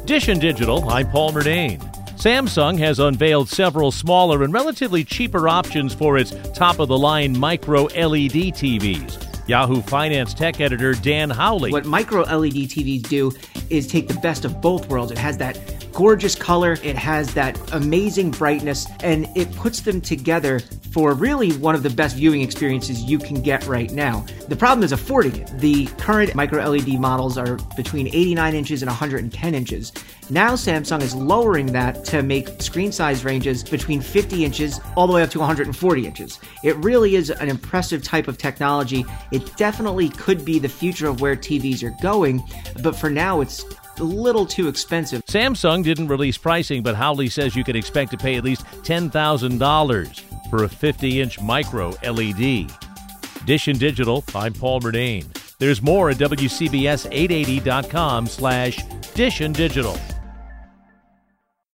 Dish and Digital, I'm Paul Murnane. Samsung has unveiled several smaller and relatively cheaper options for its top-of-the-line micro LED TVs. Yahoo Finance tech editor Dan Howley. What micro LED TVs do is take the best of both worlds. It has that gorgeous color, it has that amazing brightness, and it puts them together for really one of the best viewing experiences you can get right now. The problem is affording it. The current micro LED models are between 89 inches and 110 inches. Now Samsung is lowering that to make screen size ranges between 50 inches all the way up to 140 inches. It really is an impressive type of technology. It definitely could be the future of where TVs are going, but for now it's a little too expensive. Samsung didn't release pricing, but Howley says you can expect to pay at least $10,000 for a 50-inch micro LED. Dish and Digital, I'm Paul Murnane. There's more at WCBS880.com/Dish and Digital.